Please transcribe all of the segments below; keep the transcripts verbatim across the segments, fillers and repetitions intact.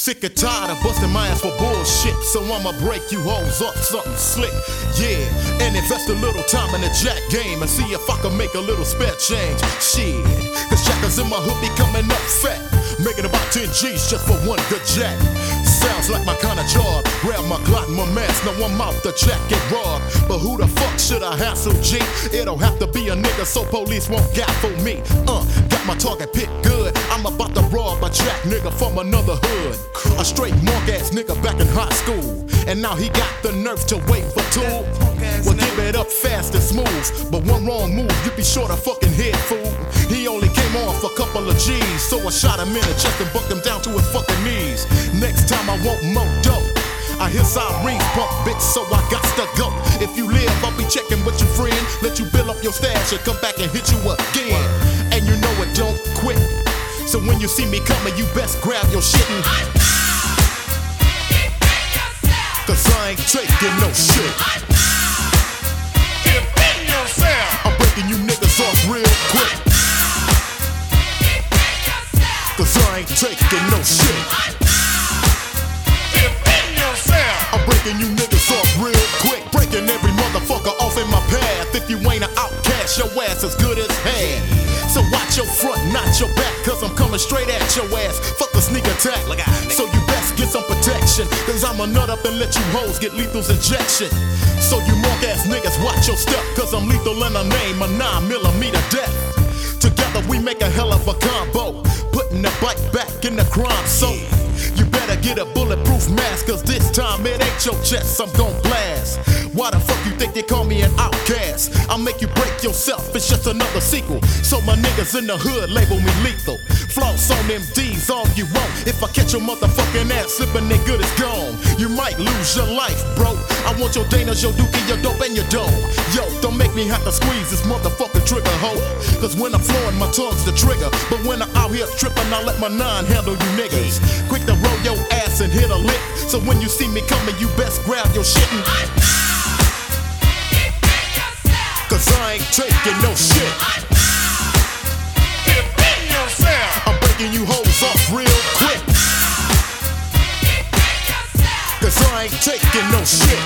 Sick and tired of busting my ass for bullshit, so I'ma break you hoes up something slick, yeah. And invest a little time in the jack game and see if I can make a little spare change. Shit, cause jackers in my hood be coming up fat, making about ten G's just for one good jack. Sounds like my kind of job. Grab my Glock and my mask, now I'm out the jack and rob. But who the fuck should I hassle, G? It'll have to be a nigga so police won't gaffle me. Uh, got my target picked good. I'm about to rob a jack nigga from another hood. A straight monk ass nigga back in high school, and now he got the nerve to wait for two. Well, give it up fast and smooth, but one wrong move, you be short of fucking head, fool. He only came off a couple of G's, so I shot him in the chest and bucked him down to his fucking knees. Next time I want more dope, I hear sirens pump, bitch, so I got to go. If you live, I'll be checking with your friend, let you build up your stash and come back and hit you again. And you know it don't quit, so when you see me coming, you best grab your shit and cause I ain't taking no shit. Defend yourself. I'm breaking you niggas off real quick, cause I ain't taking no shit. Defend yourself. I'm breaking you niggas off real quick, breaking every motherfucker off in my path. If you ain't an outcast, your ass as good as had. So watch your front, not your back, cause I'm coming straight at your ass. Fuck the sneak attack, so you best get some protection, cause I'ma nut up and let you hoes get lethal's injection. So you monk ass niggas, watch your step, cause I'm lethal in a name, a nine millimeter death. Together we make a hell of a combo, putting the bike back in the crime zone. You better get a bulletproof mask, cause this time it ain't your chest I'm gon' blast. Why the fuck you think they call me an outcast? I'll make you break yourself, it's just another sequel. So my niggas in the hood label me lethal. Floss on them D's all you want. If I catch your motherfucking ass slipping, they good as gone. You might lose your life, bro. I want your Danas, your Dookie, your dope, and your dough. Yo, don't make me have to squeeze this motherfucking trigger, ho. Cause when I'm flowing, my tongue's the trigger. But when I'm out here tripping, I let my nine handle you niggas. Quick to roll your ass and hit a lick. So when you see me coming, you best grab your shit and cause I ain't taking no shit. Defend yourself. I'm breaking you hoes off real quick, cause I ain't taking no shit.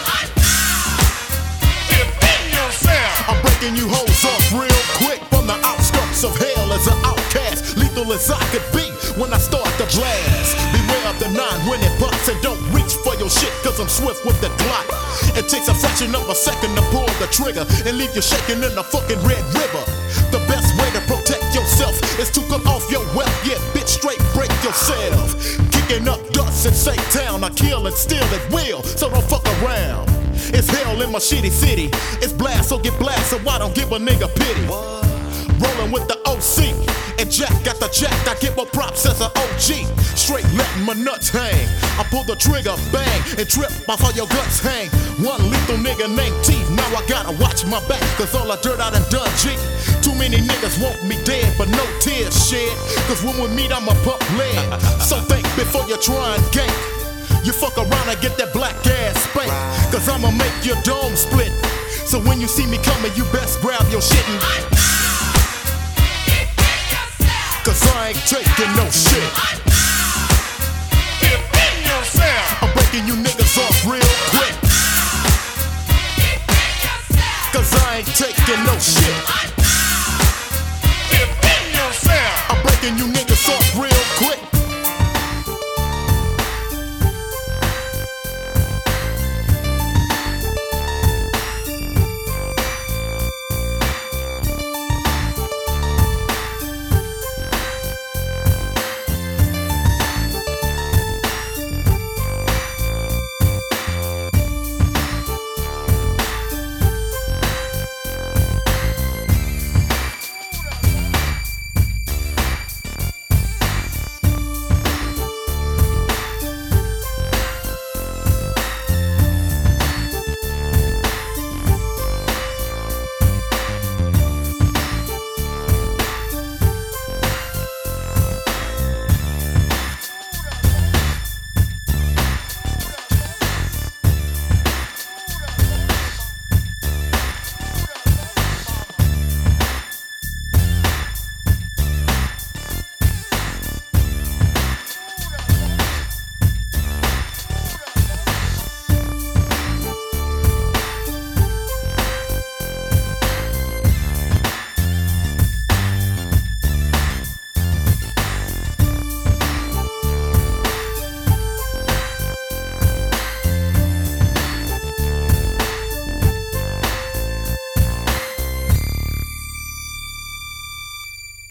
Defend yourself. I'm breaking you hoes off real quick. From the outskirts of hell as an outcast, lethal as I could be when I start the blast. Beware of the nine when it bucks, and don't reach for your shit, cause I'm swift with the Glock. It takes a fraction of a second to pull the trigger and leave you shaking in the fucking Red River. The best way to protect yourself is to cut off your wealth. Yeah, bitch, straight break yourself. Kicking up dust in Saint Town, I kill and steal at will, so don't fuck around. It's hell in my shitty city. It's blast, so get blast, so I don't give a nigga pity. Rolling with the O C, and Jack got the jack. I get more props as an O G. Straight letting my nuts hang. I pull the trigger, bang, and trip off all your guts hang. One lethal nigga named T. Now I gotta watch my back, cause all the dirt I done done, G. Too many niggas want me dead, but no tears shed, cause when we meet I'ma pump lead. So think before you try and gank. You fuck around and get that black ass spanked, cause I'ma make your dome split. So when you see me coming, you best grab your shit and cause I ain't taking no shit.